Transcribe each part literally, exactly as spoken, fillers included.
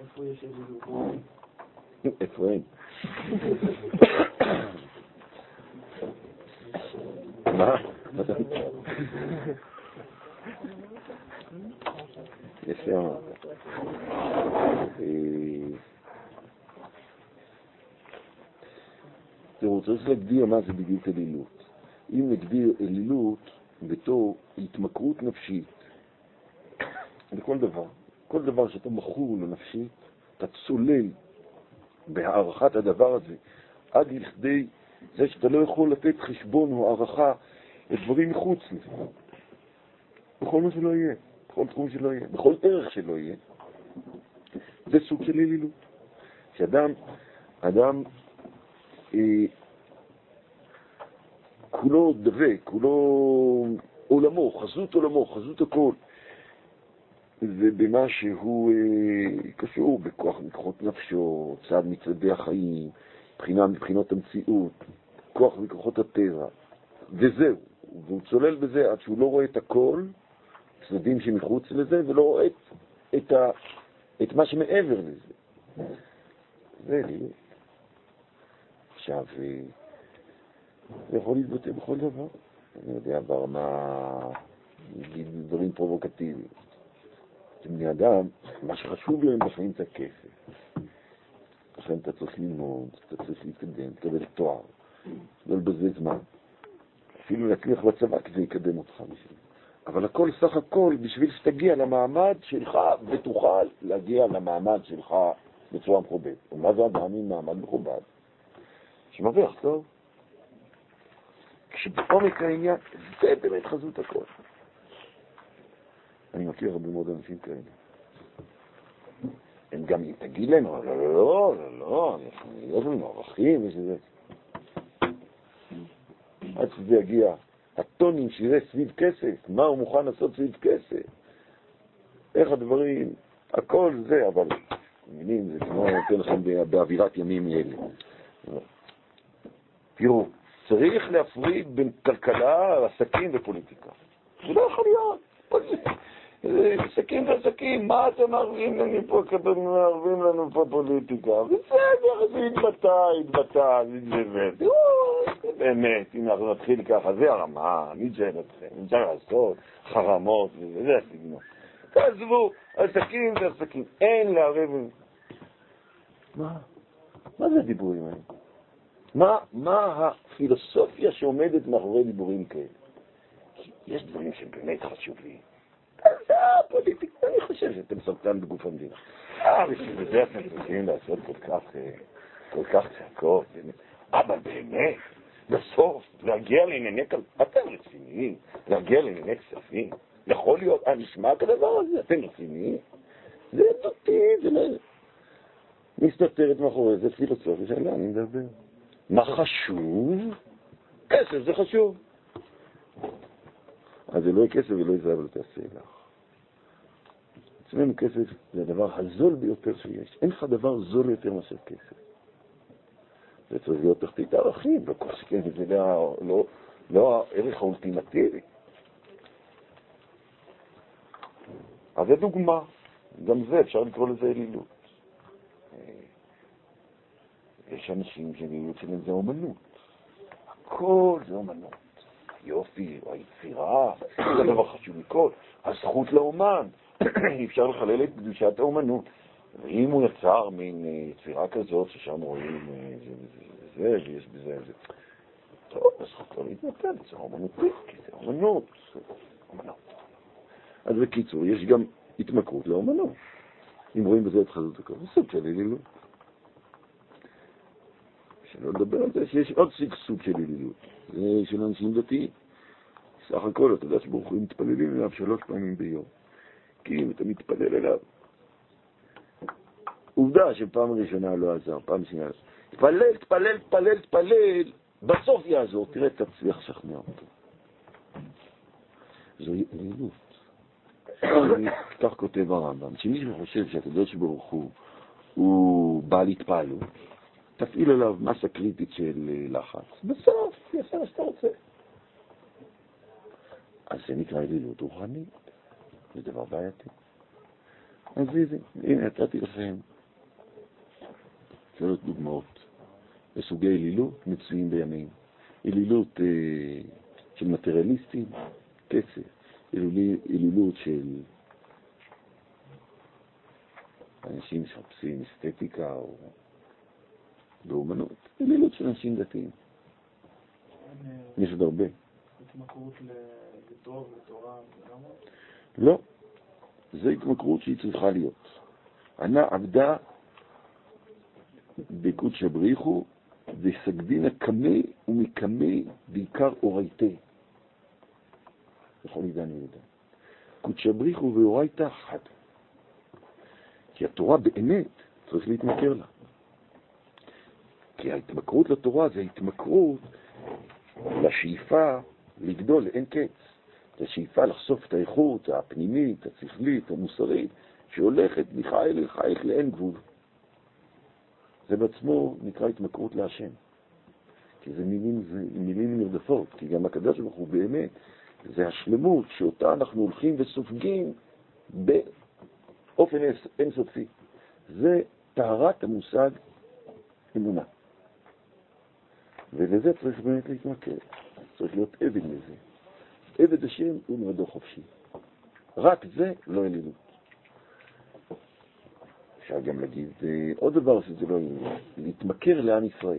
איפה יש אלילות? איפה אין? מה? יפה אמרת. תראו, צריך להגדיר מה זה בדיוק אלילות. אם נגדיר אלילות בתור התמכרות נפשית לכל דבר, כל דבר שאתה מכור לו נפשית, אתה צולל בהערכת הדבר הזה עד לכדי זה שאתה לא יכול לתת חשבון או הערכה לדברים מחוץ לזה. בכל מה שלא יהיה, בכל תחום שלא יהיה, בכל ערך שלא יהיה. זה סוג של אלילות. שאדם, אדם, אה, כולו דבק, כולו עולמו, חזות עולמו, חזות הכל. ובמה שהוא אה, קשור בכוח מכוחות נפשו, צעד מצעדי החיים, מבחינה מבחינות המציאות, כוח מכוחות הטבע, וזהו. והוא צולל בזה עד שהוא לא רואה את הכל, צדדים שמחוץ לזה, ולא רואה את, את, ה, את מה שמעבר לזה. זה לי. עכשיו, זה יכול להתבטא בכל דבר. אני יודע, ברמה, דברים פרובוקטיביים. בני אדם, מה שחשוב להם בחיים זה כסף. לכן אתה צריך ללמוד, אתה צריך להתקדם, תקבל תואר, לא לבזבז זמן. אפילו להצליח בצבא כדי יקדם אותך בשביל. אבל הכל סך הכל בשביל שתגיע למעמד שלך ותוכל להגיע למעמד שלך בצורה מכובדת. ומה זה אדם עם מעמד מכובד? שמרוויח טוב. כשבעומק העניין, זה באמת חזות הכל. אני מכיר הרבה מאוד אנשים כאלה. הם גם תגיד להם, לא, לא, לא, לא, לא, יש לנו ערכים, יש איזה... עד שזה יגיע, הטונים שיראה סביב כסף, מה הוא מוכן לעשות סביב כסף, איך הדברים, הכל זה, אבל מילים, זה כמו נותן לכם באווירת ימים אלה. תראו, צריך להפריד בין כלכלה, עסקים ופוליטיקה. זה לא יכול להיות. עסקים ועסקים, מה אתם מערבים לנו פה, מערבים לנו פה פוליטיקה? בסדר, זה התבטא, התבטא, זה באמת, אם אנחנו נתחיל ככה, זה הרמה, נתג'ל אתכם, נתג'ל לעשות, חרמות, וזה הסגנון. תעזבו, עסקים זה עסקים, אין לערב... מה? מה זה הדיבורים האלה? מה, מה הפילוסופיה שעומדת מאחורי דיבורים כאלה? יש דברים שבאמת חשובים. זה הפוליטיקה, אני חושב שאתם סרטן בגוף המדינה. אה, בשביל זה אתם צריכים לעשות כל כך, כל כך צעקות. אבל באמת, בסוף, להגיע לענייני כלכלה, אתם רציניים, להגיע לענייני כספים. יכול להיות, אה, נשמע כדבר הזה, אתם רציניים. זה דותי, זה לא... מסתתרת מאחורי, זה פילוסופיה שעליה אני מדבר. מה חשוב? כסף זה חשוב. אז זה לא יהיה כסף ולא יזהב לא תעשה לך. אצלנו כסף זה הדבר הזול ביותר שיש. אין לך דבר זול יותר מאשר כסף. זה צריך להיות תחתית הערכים, לא כל שכן, זה לא, לא, לא הערך האולטימטיבי. אז זה דוגמה. גם זה, אפשר לקרוא לזה אלילות. יש אנשים שאלילות שלהם זה אומנות. הכל זה אומנות. יופי, או היצירה, זה דבר חשוב מכל. הזכות לאומן. אי אפשר לחלל את קדושת האומנות. ואם הוא יצר מין יצירה כזאת, ששם רואים זה, ויש בזה זה. טוב, הזכות לא להתנתן, זה אומנותית, כי זה אומנות. אומנות. אז בקיצור, יש גם התמכרות לאומנות. אם רואים בזה את חזות הכל, זה סוג של אלילות. שלא לדבר על זה שיש עוד סוג של אלילות. זה של אנשים דתיים. סך הכל, אתה יודע שברוך הוא מתפללים אליו שלוש פעמים ביום. כי אם אתה מתפלל אליו, עובדה שפעם ראשונה לא עזר, פעם שנייה עזר. תפלל, תפלל, תפלל, תפלל, בסוף יעזור, תראה, תצליח לשכנע אותו. זוהי אלילות. כך כותב הרמב"ם, שמי שחושב שהקדוש ברוך הוא הוא בא להתפעלות, תפעיל עליו מסה קריטית של לחץ. בסוף, יעשה מה שאתה רוצה. אז זה נקרא אלילות רוחנית. זה דבר בעייתי. אז הנה, הנה, נתתי לכם שלוש דוגמאות לסוגי אלילות מצויים בימינו. אלילות אה, של מטריאליסטים, כסף, אלילות של אנשים שחפשים אסתטיקה או באומנות, אלילות של אנשים דתיים. יש עוד הרבה. התמכרות לטוב, לתורה, לא, זו התמכרות שהיא צריכה להיות. ענה עבדה בקודש בריחו וסגדינה קמי ומקמי בעיקר אורייתי. יכול לדעני ידע. קודש בריחו ואורייתה חד. כי התורה באמת צריך להתמכר לה. כי ההתמכרות לתורה זה ההתמכרות לשאיפה לגדול, אין קץ. זה שאיפה לחשוף את האיכות הפנימית, השכלית, המוסרית, שהולכת מחיל אל חיל לאין גבול. זה בעצמו נקרא התמכרות להשם. כי זה מילים, זה מילים נרדפות, כי גם הקדוש ברוך הוא באמת, זה השלמות שאותה אנחנו הולכים וסופגים באופן אינסופי. זה טהרת המושג אמונה. ולזה צריך באמת להתמכר. צריך להיות עבד לזה. עבד השם הוא נרדו חופשי. רק זה לא אלילות. אפשר גם להגיד עוד דבר שזה לא אלילות. להתמכר לעם ישראל.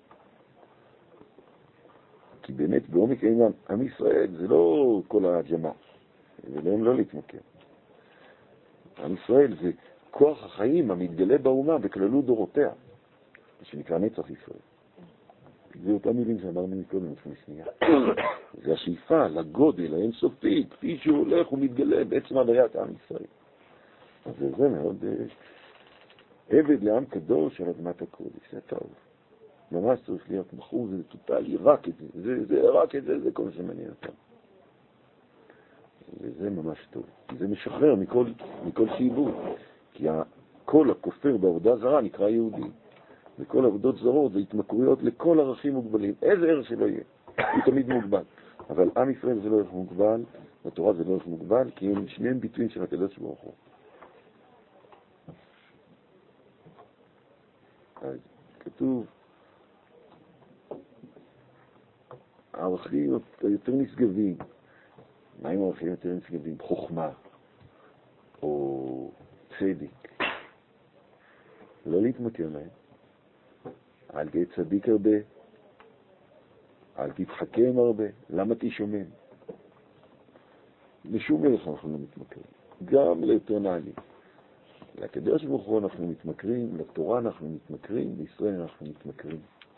כי באמת בעומק העניין, עם ישראל זה לא כל הג'מה. ולהם לא להתמכר. עם ישראל זה כוח החיים המתגלה באומה בכללות דורותיה. שנקרא נצח ישראל. זה אותם מילים שאמרנו מקודם לפני שנייה. זה השאיפה לגודל האינסופי, כפי שהוא הולך ומתגלה בעצם הוויית עם ישראל. אז זה מאוד עבד לעם קדוש על אדמת הקודש, זה טוב. ממש צריך להיות בחור, זה טוטלי, רק את זה, זה, זה רק את זה, זה כל שמעניין אותם. וזה ממש טוב. זה משחרר מכל, מכל שיבוד, כי כל הכופר בעבודה זרה נקרא יהודי. וכל עבודות זרות זה התמכרויות לכל ערכים מוגבלים. איזה ערך שלא יהיה, הוא תמיד מוגבל. אבל עם ישראל זה לא ערך מוגבל, בתורה זה לא ערך מוגבל, כי הם שניהם ביטויים של הקדוש ברוך הוא. אז כתוב, הערכים יותר נשגבים. מה עם הערכים יותר נשגבים? חוכמה, או צדק. לא להתמכר להם. אל תהיה צדיק הרבה, אל תתחכם הרבה, למה תשומם? לשום ערך אנחנו לא מתמכרים, גם ליותר נעלים. לקדוש ברוך הוא אנחנו מתמכרים, לתורה אנחנו מתמכרים, לישראל אנחנו מתמכרים.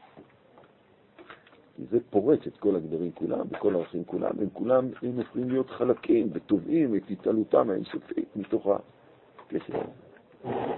כי זה פורץ את כל הגדרים כולם, בכל הערכים כולם, הם כולם הם יכולים להיות חלקים וטובעים את התעלותם האינסופית מתוך הקשר.